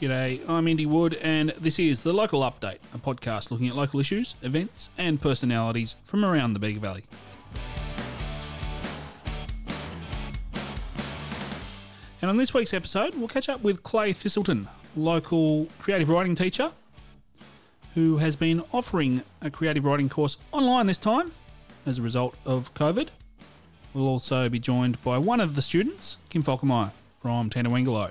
G'day, I'm Andy Wood, and this is The Local Update, a podcast looking at local issues, events, and personalities from around the Bega Valley. And on this week's episode, we'll catch up with Clay Thistleton, local creative writing teacher, who has been offering a creative writing course online this time as a result of COVID. We'll also be joined by one of the students, Kim Falkenmeyer from Tandawangalo.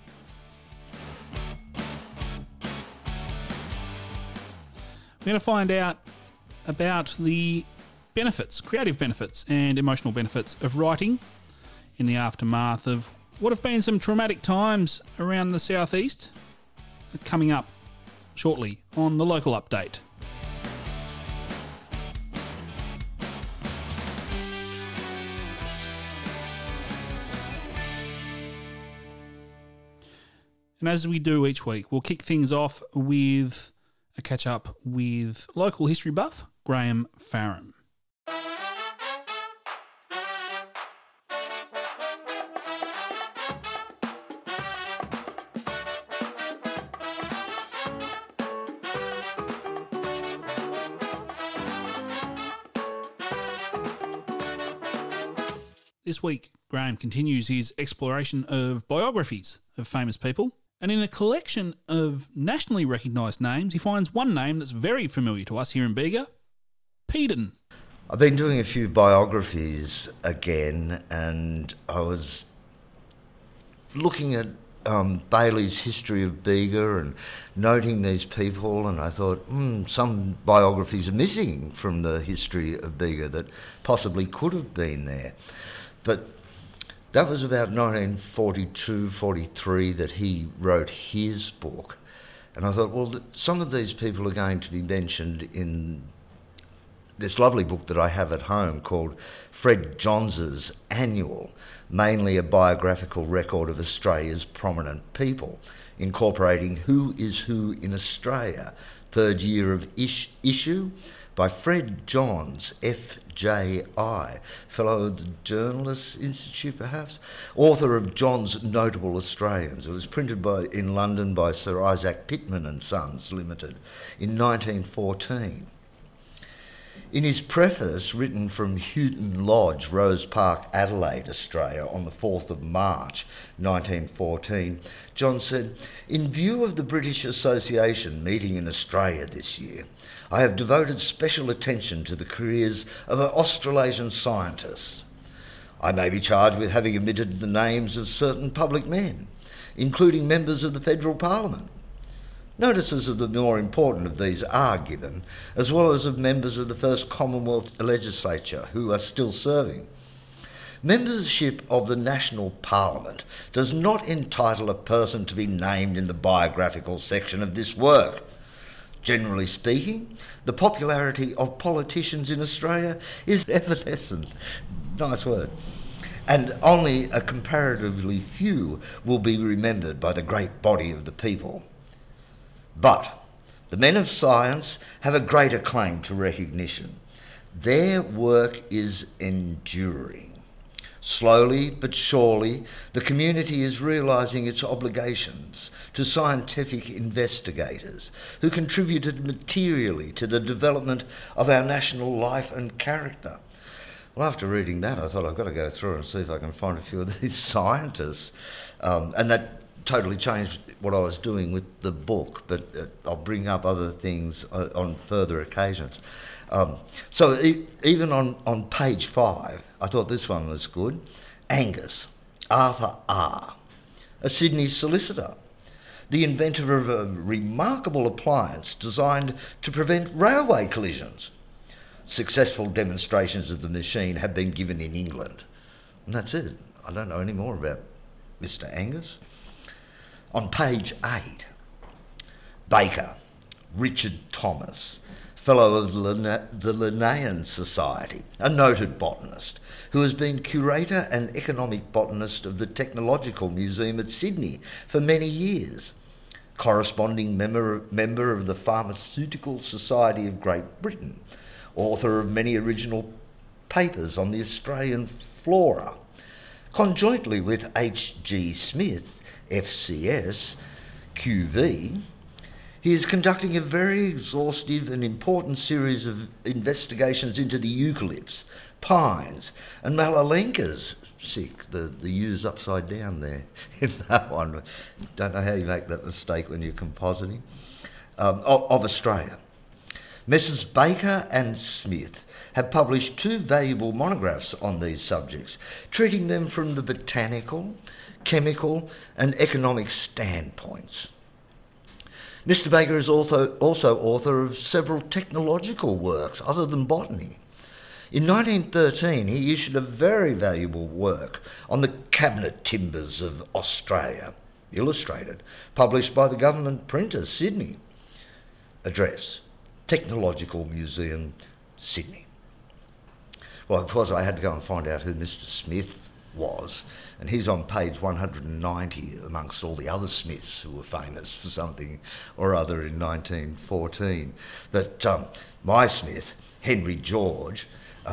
We're going to find out about the benefits, creative benefits and emotional benefits of writing in the aftermath of what have been some traumatic times around the southeast, coming up shortly on The Local Update. And as we do each week, we'll kick things off with a catch-up with local history buff, Graham Farram. This week, Graham continues his exploration of biographies of famous people. And in a collection of nationally recognised names, he finds one name that's very familiar to us here in Bega, Peden. I've been doing a few biographies again, and I was looking at Bailey's history of Bega and noting these people, and I thought, some biographies are missing from the history of Bega that possibly could have been there. But that was about 1942, 43 that he wrote his book. And I thought, well, some of these people are going to be mentioned in this lovely book that I have at home called Fred Johns' Annual, mainly a biographical record of Australia's prominent people, incorporating Who is Who in Australia, third year of issue, by Fred Johns, FJI, fellow of the Journalists Institute perhaps, author of John's Notable Australians. It was printed in London by Sir Isaac Pitman and Sons Limited in 1914. In his preface, written from Houghton Lodge, Rose Park, Adelaide, Australia, on the 4th of March 1914, John said, "In view of the British Association meeting in Australia this year, I have devoted special attention to the careers of Australasian scientists. I may be charged with having omitted the names of certain public men, including members of the Federal Parliament. Notices of the more important of these are given, as well as of members of the first Commonwealth Legislature who are still serving. Membership of the National Parliament does not entitle a person to be named in the biographical section of this work. Generally speaking, the popularity of politicians in Australia is evanescent." Nice word. "And only a comparatively few will be remembered by the great body of the people. But the men of science have a greater claim to recognition. Their work is enduring. Slowly but surely, the community is realising its obligations to scientific investigators who contributed materially to the development of our national life and character." Well, after reading that, I thought I've got to go through and see if I can find a few of these scientists. And that totally changed what I was doing with the book, but I'll bring up other things on further occasions. So even on page 5, I thought this one was good. Angus, Arthur R., a Sydney solicitor, the inventor of a remarkable appliance designed to prevent railway collisions. Successful demonstrations of the machine have been given in England. And that's it. I don't know any more about Mr. Angus. On page 8, Baker, Richard Thomas, fellow of the Linnaean Society, a noted botanist, who has been curator and economic botanist of the Technological Museum at Sydney for many years, corresponding member of the Pharmaceutical Society of Great Britain, author of many original papers on the Australian flora, conjointly with H.G. Smith, FCS, QV, he is conducting a very exhaustive and important series of investigations into the eucalypts, pines and malalenkas. Sick, the U's upside down there in that one. Don't know how you make that mistake when you're compositing. Of Australia. Messrs Baker and Smith have published 2 valuable monographs on these subjects, treating them from the botanical, chemical and economic standpoints. Mr Baker is also author of several technological works other than botany. In 1913, he issued a very valuable work on the cabinet timbers of Australia, illustrated, published by the government printer, Sydney. Address, Technological Museum, Sydney. Well, of course, I had to go and find out who Mr Smith was, and he's on page 190 amongst all the other Smiths who were famous for something or other in 1914. But my Smith, Henry George,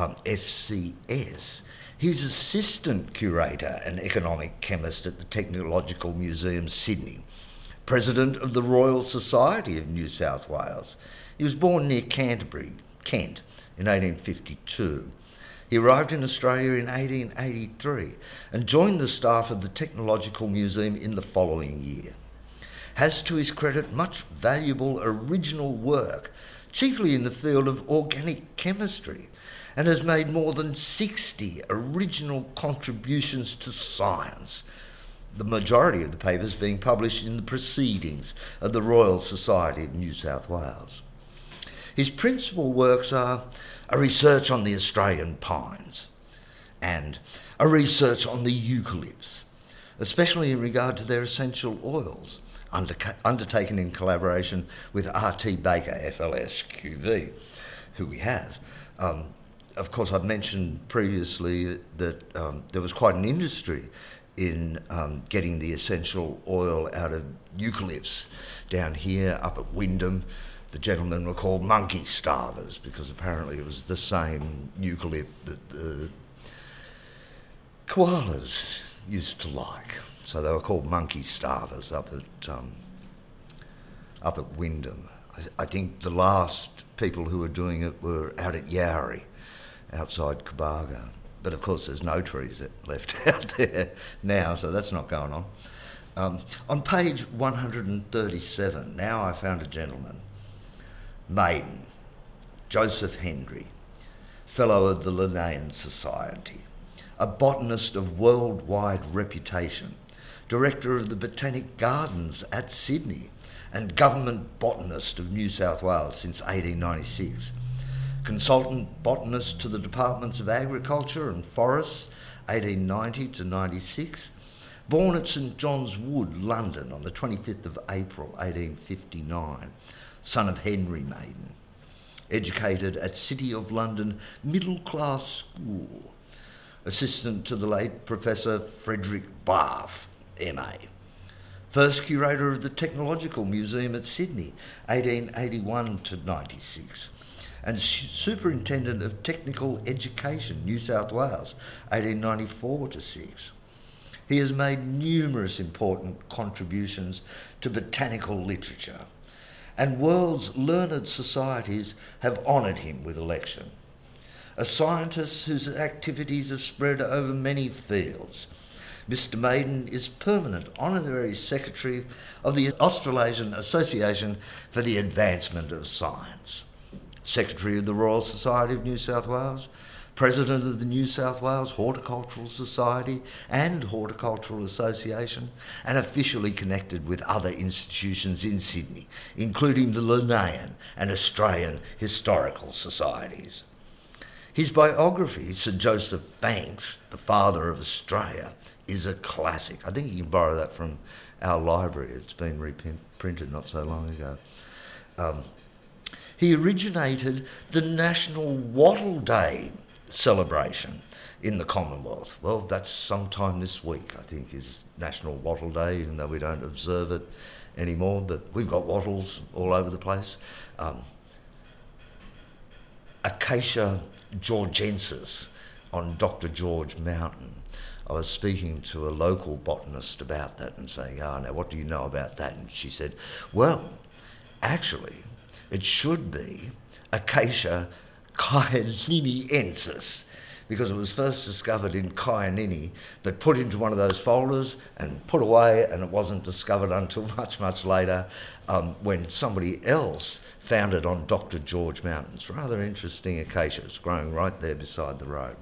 FCS, he's assistant curator and economic chemist at the Technological Museum, Sydney, president of the Royal Society of New South Wales. He was born near Canterbury, Kent, in 1852. He arrived in Australia in 1883 and joined the staff of the Technological Museum in the following year. Has to his credit much valuable original work, chiefly in the field of organic chemistry, and has made more than 60 original contributions to science, the majority of the papers being published in the Proceedings of the Royal Society of New South Wales. His principal works are a research on the Australian pines and a research on the eucalypts, especially in regard to their essential oils, undertaken in collaboration with R.T. Baker, FLS QV, who we have. Of course, I've mentioned previously that there was quite an industry in getting the essential oil out of eucalypts down here up at Wyndham. The gentlemen were called monkey starvers because apparently it was the same eucalypt that the koalas used to like. So they were called monkey starvers up at Wyndham. I think the last people who were doing it were out at Yowrie, outside Cobargo. But of course there's no trees left out there now, so that's not going on. On page 137, now I found a gentleman, Maiden, Joseph Hendry, Fellow of the Linnaean Society, a botanist of worldwide reputation, Director of the Botanic Gardens at Sydney, and Government Botanist of New South Wales since 1896. Consultant botanist to the Departments of Agriculture and Forests, 1890 to 96. Born at St John's Wood, London, on the 25th of April, 1859. Son of Henry Maiden. Educated at City of London Middle Class School. Assistant to the late Professor Frederick Bath, MA. First curator of the Technological Museum at Sydney, 1881 to 96. And Superintendent of Technical Education, New South Wales, 1894 to 6. He has made numerous important contributions to botanical literature, and world's learned societies have honoured him with election. A scientist whose activities are spread over many fields, Mr Maiden is permanent honorary secretary of the Australasian Association for the Advancement of Science, Secretary of the Royal Society of New South Wales, President of the New South Wales Horticultural Society and Horticultural Association, and officially connected with other institutions in Sydney, including the Linnaean and Australian Historical Societies. His biography, Sir Joseph Banks, the Father of Australia, is a classic. I think you can borrow that from our library. It's been reprinted not so long ago. He originated the National Wattle Day celebration in the Commonwealth. Well, that's sometime this week, I think, is National Wattle Day, even though we don't observe it anymore, but we've got wattles all over the place. Acacia georgiensis on Dr. George Mountain. I was speaking to a local botanist about that and saying, now what do you know about that? And she said, well, actually, it should be Acacia kyaniniensis, because it was first discovered in Kyanini, but put into one of those folders and put away, and it wasn't discovered until much, much later when somebody else found it on Dr. George Mountains. Rather interesting acacia. It's growing right there beside the road.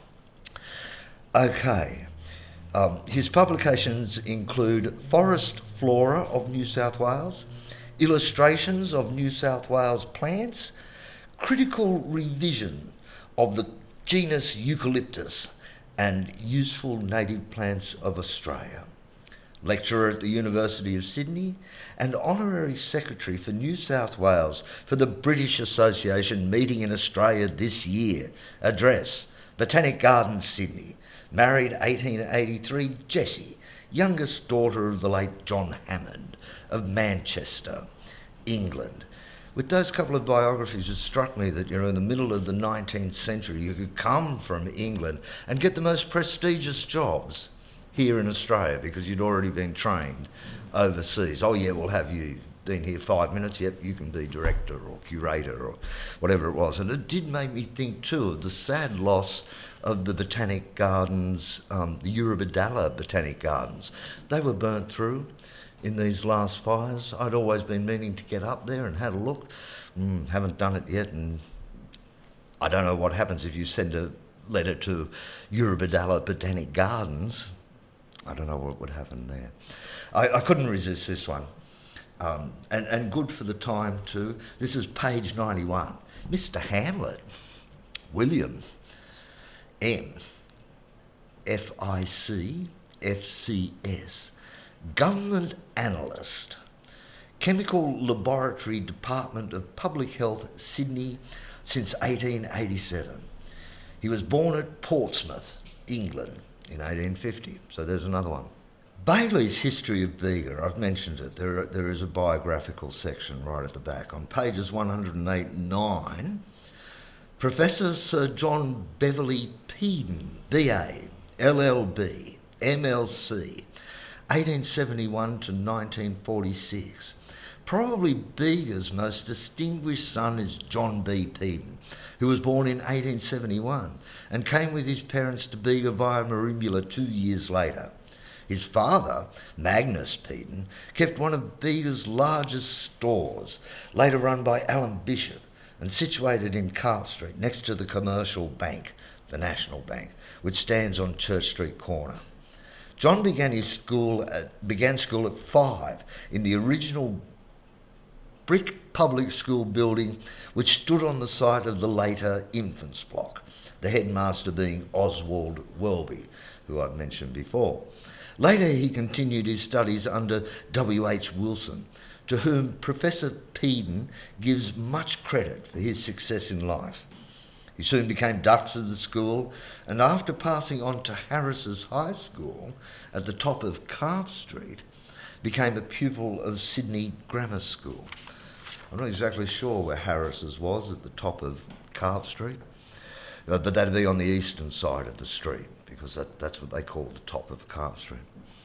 Okay. His publications include Forest Flora of New South Wales, Illustrations of New South Wales Plants, Critical Revision of the genus Eucalyptus, and Useful Native Plants of Australia. Lecturer at the University of Sydney and Honorary Secretary for New South Wales for the British Association meeting in Australia this year. Address, Botanic Gardens, Sydney. Married 1883, Jessie, youngest daughter of the late John Hammond of Manchester, England. With those couple of biographies, it struck me that, in the middle of the 19th century, you could come from England and get the most prestigious jobs here in Australia because you'd already been trained overseas. Oh yeah, we'll have you been here 5 minutes, yep, you can be director or curator or whatever it was. And it did make me think too of the sad loss of the Botanic Gardens, the Eurobodalla Botanic Gardens. They were burnt through in these last fires. I'd always been meaning to get up there and have a look. Haven't done it yet, and I don't know what happens if you send a letter to Eurobodalla Botanic Gardens. I don't know what would happen there. I couldn't resist this one. And good for the time too. This is page 91. Mr. Hamlet, William M. FIC, FCS, Government Analyst, Chemical Laboratory Department of Public Health, Sydney, since 1887. He was born at Portsmouth, England, in 1850. So there's another one. Bailey's History of Bega, I've mentioned it. There is a biographical section right at the back. On pages 108 and 9, Professor Sir John Beverley Peden, BA, LLB, MLC, 1871 to 1946. Probably Bega's most distinguished son is John B. Peden, who was born in 1871 and came with his parents to Bega via Merimbula 2 years later. His father, Magnus Peden, kept one of Bega's largest stores, later run by Alan Bishop, and situated in Carp Street, next to the Commercial Bank, the National Bank, which stands on Church Street corner. John began school at 5 in the original brick public school building, which stood on the site of the later infants block, the headmaster being Oswald Welby, who I've mentioned before. Later he continued his studies under W.H. Wilson, to whom Professor Peden gives much credit for his success in life. He soon became dux of the school, and after passing on to Harris's High School at the top of Carp Street, became a pupil of Sydney Grammar School. I'm not exactly sure where Harris's was at the top of Carp Street, but that'd be on the eastern side of the street, because that's what they call the top of Carp Street.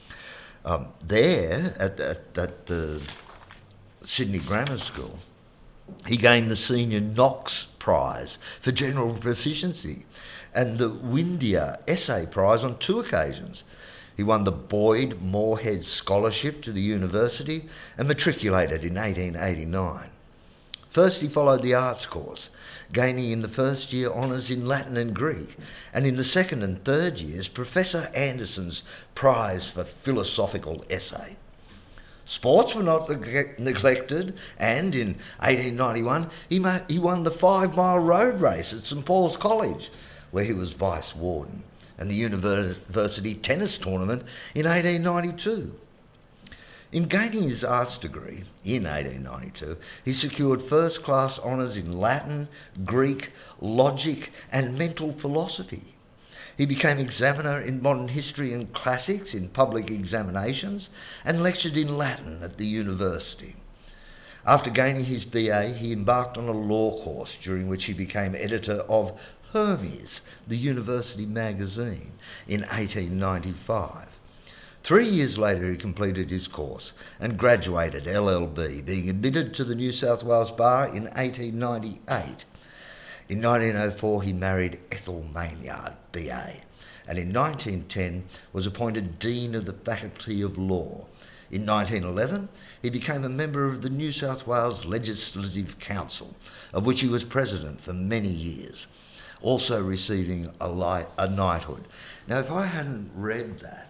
There, at the Sydney Grammar School, he gained the Senior Knox Prize for General Proficiency and the Windeyer Essay Prize on 2 occasions. He won the Boyd Moorhead Scholarship to the university and matriculated in 1889. First he followed the arts course, gaining in the first year honours in Latin and Greek, and in the second and third years Professor Anderson's Prize for Philosophical Essay. Sports were not neglected, and in 1891 he won the 5-mile road race at St Paul's College, where he was vice warden, and the university tennis tournament in 1892. In gaining his arts degree in 1892, he secured first-class honours in Latin, Greek, logic and mental philosophy. He became examiner in modern history and classics in public examinations and lectured in Latin at the university. After gaining his BA, he embarked on a law course during which he became editor of Hermes, the university magazine, in 1895. 3 years later he completed his course and graduated LLB, being admitted to the New South Wales Bar in 1898. In 1904 he married Ethel Maynard, BA, and in 1910 was appointed Dean of the Faculty of Law. In 1911 he became a member of the New South Wales Legislative Council, of which he was president for many years, also receiving a knighthood. Now, if I hadn't read that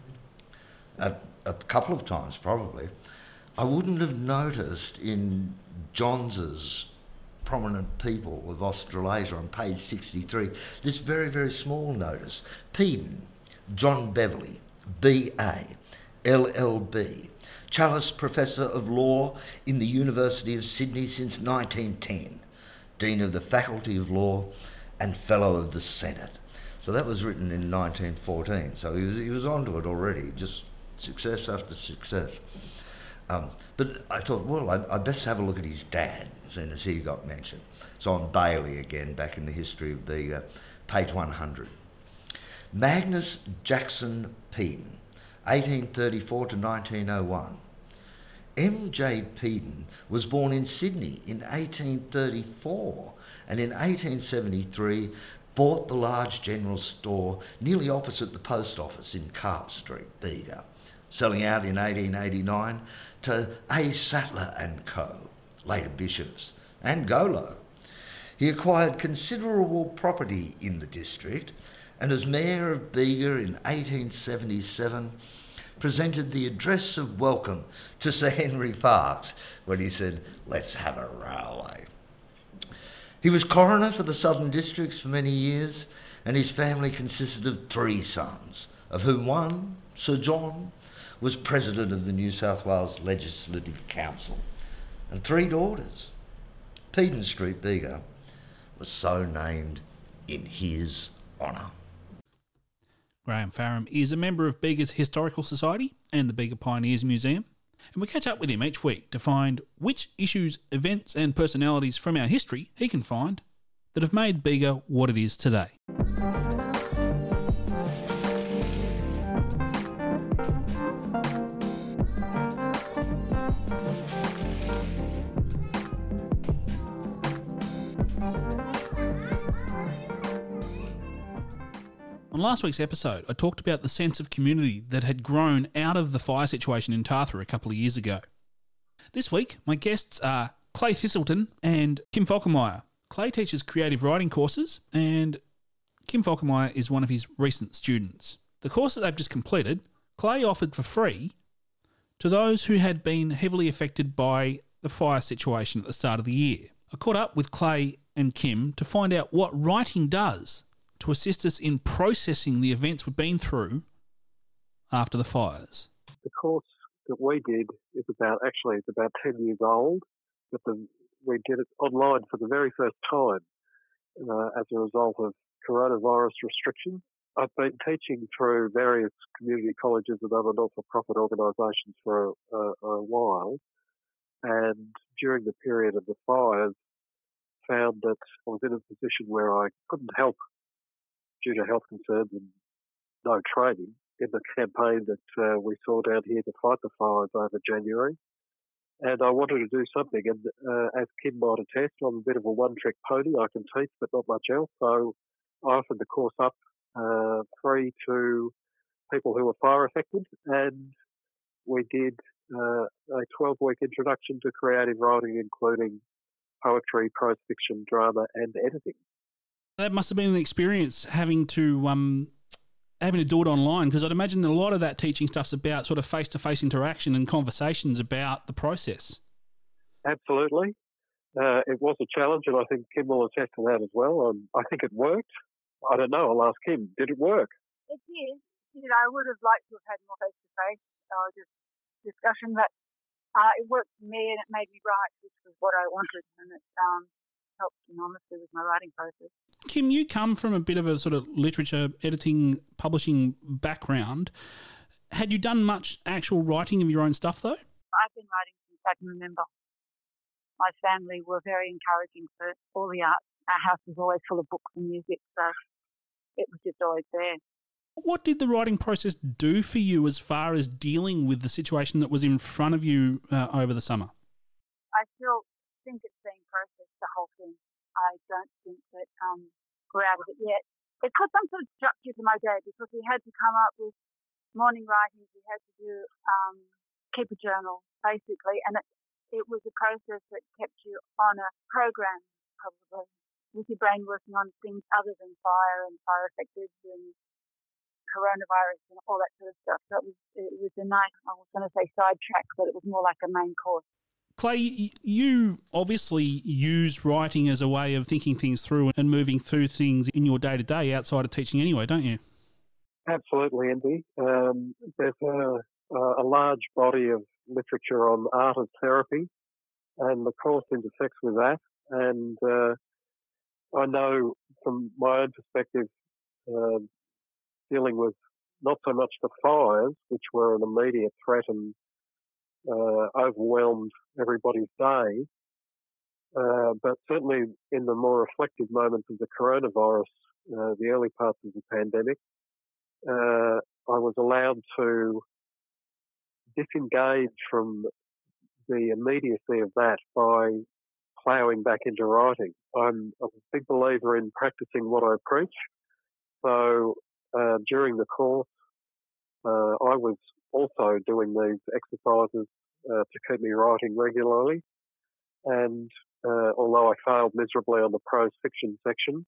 a couple of times probably, I wouldn't have noticed in Johns's Prominent People of Australasia on page 63 this very, very small notice. Peden, John Beverley, BA, LLB, Challis Professor of Law in the University of Sydney since 1910, Dean of the Faculty of Law and Fellow of the Senate. So that was written in 1914, so he was onto it already, just success after success. But I thought, well, I'd best have a look at his dad, as soon as he got mentioned. So on Bailey again, back in the history of Bega, page 100. Magnus Jackson Peden, 1834 to 1901. M.J. Peden was born in Sydney in 1834 and in 1873 bought the large general store nearly opposite the post office in Carp Street, Bega, selling out in 1889 to A. Sattler and Co., later bishops, and Golo. He acquired considerable property in the district and as Mayor of Bega in 1877 presented the address of welcome to Sir Henry Parkes when he said, "Let's have a railway." He was coroner for the Southern Districts for many years, and his family consisted of 3 sons, of whom one, Sir John, was president of the New South Wales Legislative Council, and 3 daughters. Peden Street, Bega, was so named in his honour. Graham Farram is a member of Bega's Historical Society and the Bega Pioneers Museum, and we catch up with him each week to find which issues, events and personalities from our history he can find that have made Bega what it is today. On last week's episode, I talked about the sense of community that had grown out of the fire situation in Tathra a couple of years ago. This week, my guests are Clay Thistleton and Kim Falkenmeyer. Clay teaches creative writing courses, and Kim Falkenmeyer is one of his recent students. The course that they've just completed, Clay offered for free to those who had been heavily affected by the fire situation at the start of the year. I caught up with Clay and Kim to find out what writing does to assist us in processing the events we've been through after the fires. The course that we did is about 10 years old, but we did it online for the very first time as a result of coronavirus restrictions. I've been teaching through various community colleges and other not-for-profit organisations for a while, and during the period of the fires found that I was in a position where I couldn't help due to health concerns and no training in the campaign that we saw down here to fight the fires over January. And I wanted to do something. And as Kim might attest, I'm a bit of a one-trick pony. I can teach, but not much else. So I offered the course up free to people who were fire affected. And we did a 12-week introduction to creative writing, including poetry, prose fiction, drama, and editing. That must have been an experience having to do it online, because I'd imagine a lot of that teaching stuff's about sort of face-to-face interaction and conversations about the process. Absolutely. It was a challenge, and I think Kim will attest to that as well. I think it worked. I don't know. I'll ask Kim. Did it work? It did. I would have liked to have had more face-to-face just discussion, but it worked for me and it made me write, which was what I wanted, and it helped enormously with my writing process. Kim, you come from a bit of a sort of literature, editing, publishing background. Had you done much actual writing of your own stuff, though? I've been writing since I can remember. My family were very encouraging for all the arts our house was always full of books and music, so it was just always there. What did the writing process do for you as far as dealing with the situation that was in front of you over the summer? I still think it's being processed, the whole thing. I don't think that we're out of it yet. It put some sort of structure to my day because we had to come up with morning writings. We had to do keep a journal, basically, and it was a process that kept you on a program, probably, with your brain working on things other than fire and fire affected and coronavirus and all that sort of stuff. So it was a nice, I was going to say sidetrack, but it was more like a main course. Clay, you obviously use writing as a way of thinking things through and moving through things in your day-to-day outside of teaching anyway, don't you? Absolutely, Andy. There's a large body of literature on art as therapy, and the course intersects with that. And I know from my own perspective, dealing with not so much the fires, which were an immediate threat and overwhelmed everybody's day, but certainly in the more reflective moments of the coronavirus, the early parts of the pandemic, I was allowed to disengage from the immediacy of that by ploughing back into writing. I'm a big believer in practicing what I preach. So during the course, I was also doing these exercises to keep me writing regularly. And although I failed miserably on the prose fiction section,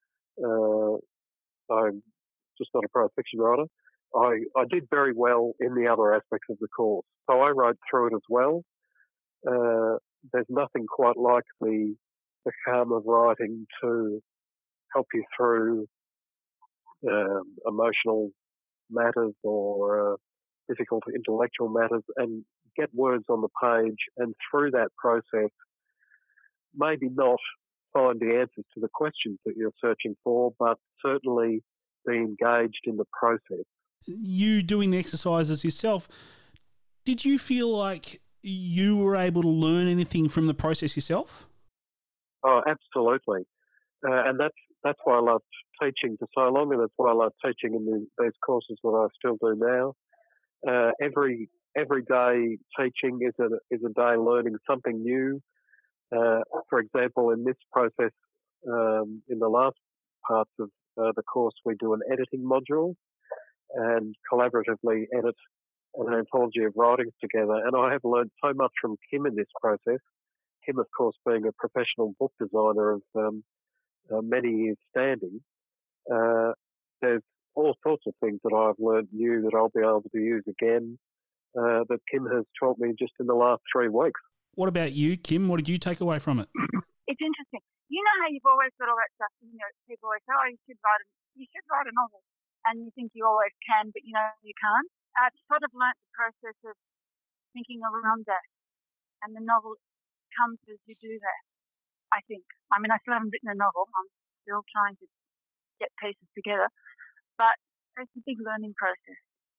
I'm just not a prose fiction writer. I did very well in the other aspects of the course. So I wrote through it as well. There's nothing quite like the calm of writing to help you through emotional matters or difficult intellectual matters and get words on the page, and through that process maybe not find the answers to the questions that you're searching for, but certainly be engaged in the process. You doing the exercises yourself, did you feel like you were able to learn anything from the process yourself? Oh, absolutely. And that's why I loved teaching for so long, and that's why I love teaching in these courses that I still do now. Every day teaching is a day learning something new. For example, in this process, in the last parts of the course, we do an editing module and collaboratively edit an anthology of writings together. And I have learned so much from Kim in this process. Kim, of course, being a professional book designer of many years standing. There's all sorts of things that I've learned new that I'll be able to use again that Kim has taught me just in the last 3 weeks. What about you, Kim? What did you take away from it? It's interesting. You know how you've always got all that stuff, people always say, oh, you should write a novel. And you think you always can, but you can't. I've sort of learnt the process of thinking around that. And the novel comes as you do that, I think. I mean, I still haven't written a novel. I'm still trying to get pieces together. But it's a big learning process.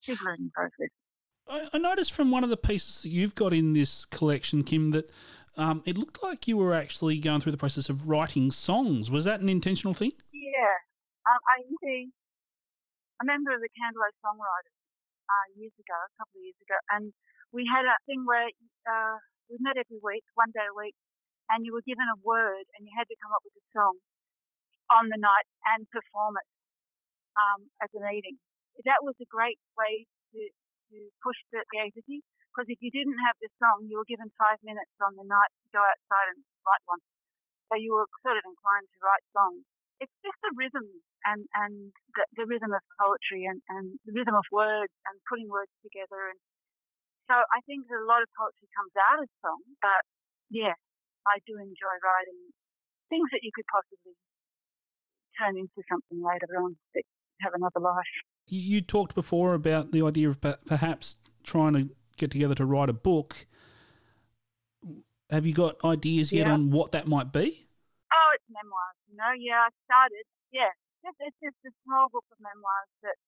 I noticed from one of the pieces that you've got in this collection, Kim, that it looked like you were actually going through the process of writing songs. Was that an intentional thing? Yeah. I used to be a member of the Candlelight Songwriters a couple of years ago, and we had a thing where we met every week, 1 day a week, and you were given a word and you had to come up with a song on the night and perform it as a meeting. That was a great way to push the creativity, because if you didn't have the song, you were given 5 minutes on the night to go outside and write one. So you were sort of inclined to write songs. It's just the rhythm and the rhythm of poetry and the rhythm of words and putting words together. And so I think that a lot of poetry comes out of song, but yeah, I do enjoy writing things that you could possibly turn into something later on that have another life. You talked before about the idea of perhaps trying to get together to write a book. Have you got ideas yet on what that might be? Oh, it's memoirs, I started, it's just a small book of memoirs that,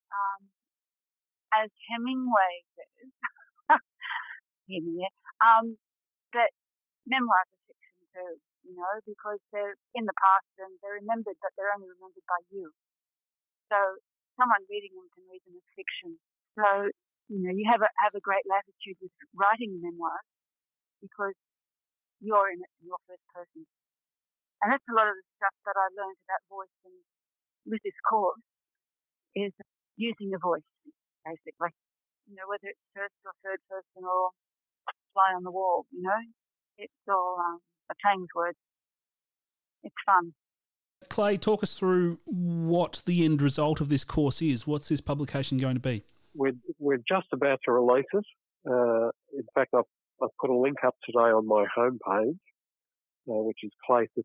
as Hemingway says, that memoirs are fiction too. because they're in the past and they're remembered, but they're only remembered by you. So someone reading them can read them as fiction. So, you have a great latitude with writing memoirs because you're in it in your first person. And that's a lot of the stuff that I learned about voice and with this course is using the voice, basically. Whether it's first or third person or fly on the wall, it's all playing with words. It's fun. Clay, talk us through what the end result of this course is. What's this publication going to be? We're just about to release it. In fact, I've put a link up today on my homepage, which is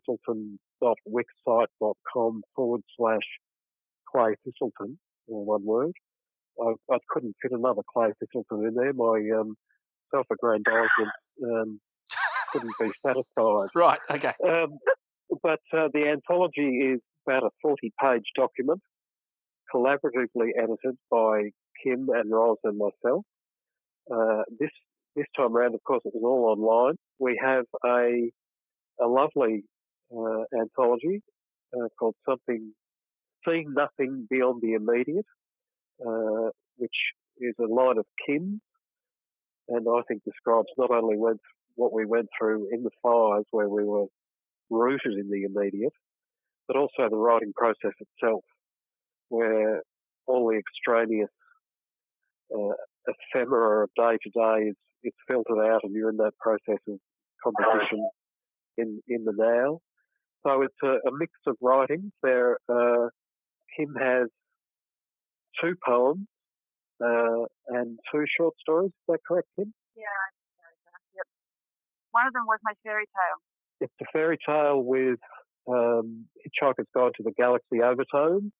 claythistleton.wixsite.com/Clay Thistleton, all one word. I couldn't fit another Clay Thistleton in there. My self-aggrandisement couldn't be satisfied. Right, okay. But the anthology is about a 40-page document, collaboratively edited by Kim and Ros and myself. This time around, of course, it was all online. We have a lovely anthology called Seeing Nothing Beyond the Immediate, which is a line of Kim's, and I think describes not only what we went through in the fires where we were rooted in the immediate, but also the writing process itself, where all the extraneous ephemera of day to day is filtered out, and you're in that process of composition in the now. So it's a mix of writings. There, Kim has 2 poems and 2 short stories. Is that correct, Kim? Yeah, yep. One of them was my fairy tale. It's a fairy tale with Hitchhiker's Guide to the Galaxy overtones.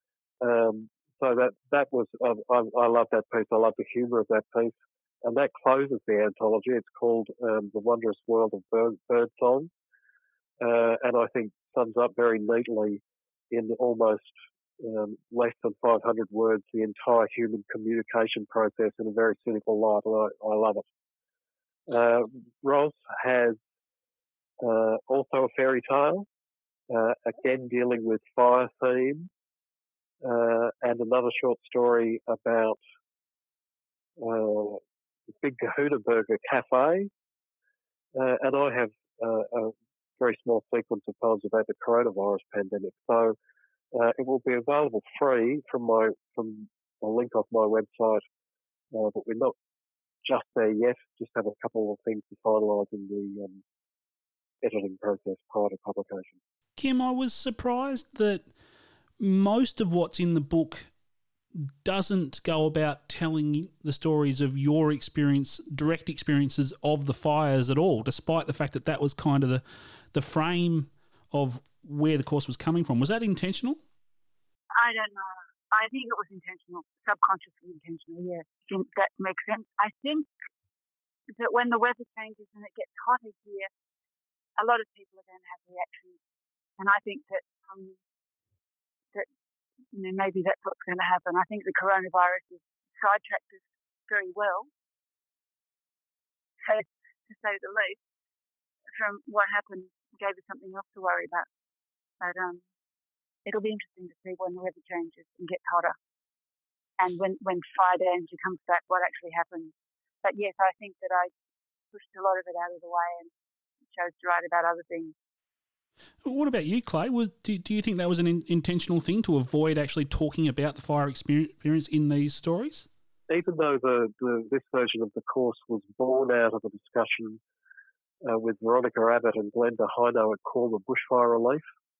So that was I love that piece. I love the humour of that piece, and that closes the anthology. It's called The Wondrous World of Bird Song, and I think sums up very neatly in almost less than 500 words the entire human communication process in a very cynical light, and I love it. Ros has also a fairy tale, again dealing with fire themes, and another short story about the Big Kahuna Burger Cafe, and I have a very small sequence of poems about the coronavirus pandemic. So it will be available free from a link off my website, but we're not just there yet. Just have a couple of things to finalise in the editing process prior to publication. Kim, I was surprised that most of what's in the book doesn't go about telling the stories of your direct experiences of the fires at all, despite the fact that was kind of the frame of where the course was coming from. Was that intentional? I don't know. I think it was intentional, subconsciously intentional, yeah. I think that makes sense. I think that when the weather changes and it gets hotter here, a lot of people are going to have reactions. And I think that maybe that's what's going to happen. I think the coronavirus has sidetracked us very well, to say the least, from what happened, gave us something else to worry about. But it'll be interesting to see when the weather changes and gets hotter, and when fire danger comes back, what actually happens. But yes, I think that I pushed a lot of it out of the way and chose to write about other things. What about you, Clay? Do you think that was an intentional thing to avoid actually talking about the fire experience in these stories? Even though this version of the course was born out of a discussion with Veronica Abbott and Glenda Heino at Corma Bushfire Relief,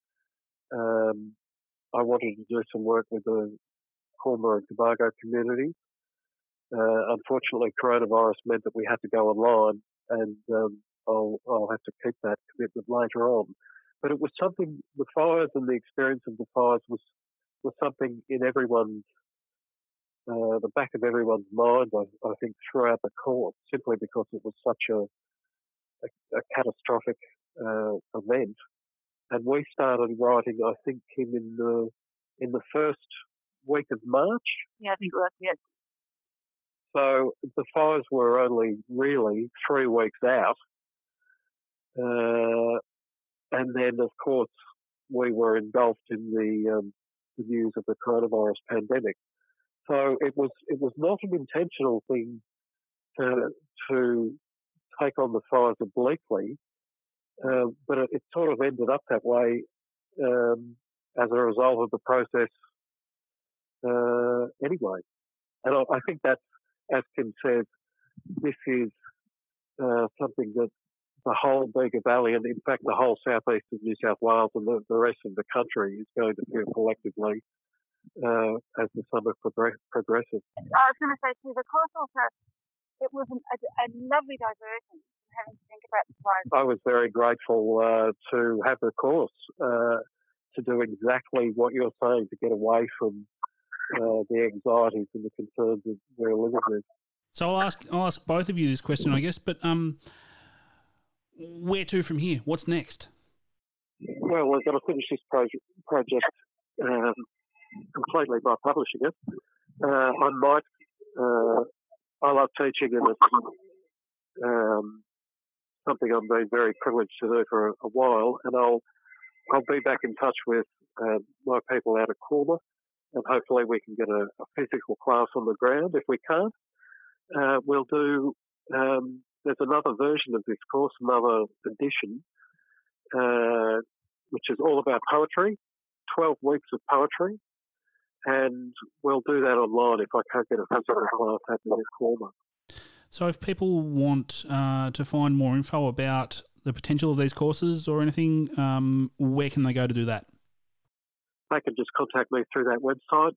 I wanted to do some work with the Corma and Tobago community. Unfortunately, coronavirus meant that we had to go online, and I'll have to keep that commitment later on. But it was something, the fires and the experience of the fires was something in everyone's, the back of everyone's mind, I think, throughout the course, simply because it was such a catastrophic event. And we started writing, I think, Kim, in the first week of March. Yeah, I think it was, yes. So the fires were only really 3 weeks out. And then, of course, we were engulfed in the news of the coronavirus pandemic. So it was not an intentional thing to take on the fires obliquely, but it sort of ended up that way as a result of the process anyway. And I think that, as Kim said, this is something that the whole Bega Valley, and in fact the whole southeast of New South Wales and the rest of the country, is going to feel collectively as the summer progresses. I was going to say too, the course also, it was a lovely diversion, having to think about the fires. I was very grateful to have the course to do exactly what you're saying, to get away from the anxieties and the concerns that we're living with. So I'll ask both of you this question, I guess, but where to from here? What's next? Well, we've got to finish this project completely by publishing it. I love teaching, and it's something I've been very privileged to do for a while, and I'll be back in touch with my people out at Coolma, and hopefully we can get a physical class on the ground. If we can't, we'll do, there's another version of this course, another edition, which is all about poetry, 12 weeks of poetry, and we'll do that online if I can't get a physical class happening at Coolma. So if people want to find more info about the potential of these courses or anything, where can they go to do that? They can just contact me through that website,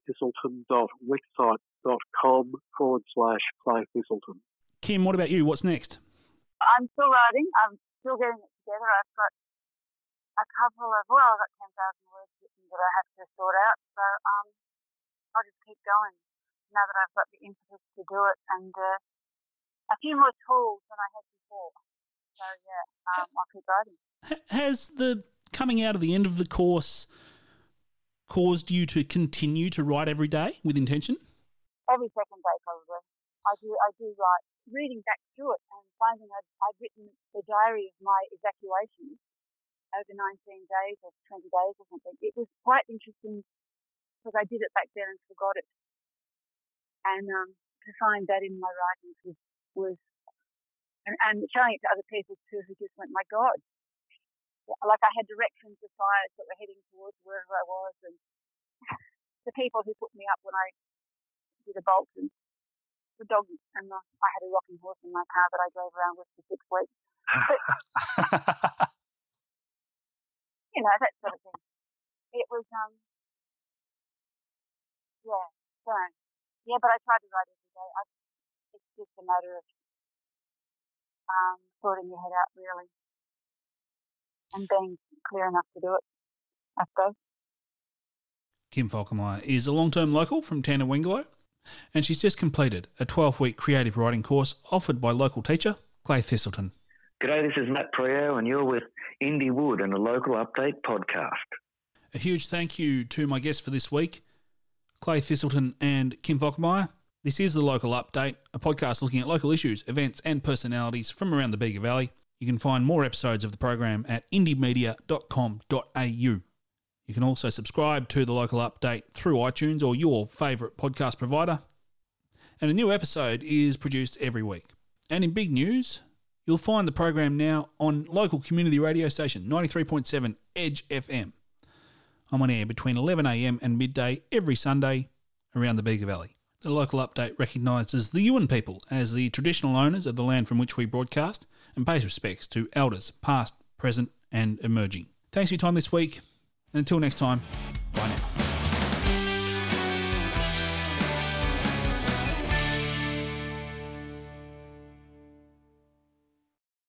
claythistleton.wixsite.com/Clay Thistleton. Kim, what about you? What's next? I'm still writing. I'm still getting it together. I've got a couple of, I've got 10,000 words written that I have to sort out. So I'll just keep going now that I've got the impetus to do it, and a few more tools than I had before. So, yeah, I'll keep writing. Has the coming out of the end of the course caused you to continue to write every day with intention? Every second day, probably. I do write. Reading back through it and finding I'd written the diary of my evacuations over 19 days or 20 days or something. It was quite interesting because I did it back then and forgot it. And to find that in my writings was and showing it to other people too, who just went, my God. Like I had directions of fires that were heading towards wherever I was, and the people who put me up when I did a bolt, and the dog, and I had a rocking horse in my car that I drove around with for 6 weeks. But, that sort of thing. It was, but I tried to write every day. It's just a matter of sorting your head out, really, and being clear enough to do it, I suppose. Kim Falkenmeyer is a long-term local from Tannerwingallow, and she's just completed a 12-week creative writing course offered by local teacher Clay Thistleton. G'day, this is Matt Preo, and you're with Indy Wood and a Local Update podcast. A huge thank you to my guests for this week, Clay Thistleton and Kim Falkenmeyer. This is The Local Update, a podcast looking at local issues, events and personalities from around the Bega Valley. You can find more episodes of the program at indiemedia.com.au. You can also subscribe to The Local Update through iTunes or your favourite podcast provider. And a new episode is produced every week. And in big news, you'll find the program now on local community radio station 93.7 Edge FM. I'm on air between 11 a.m. and midday every Sunday around the Bega Valley. The Local Update recognises the Yuin people as the traditional owners of the land from which we broadcast and pays respects to elders past, present and emerging. Thanks for your time this week, and until next time, bye now.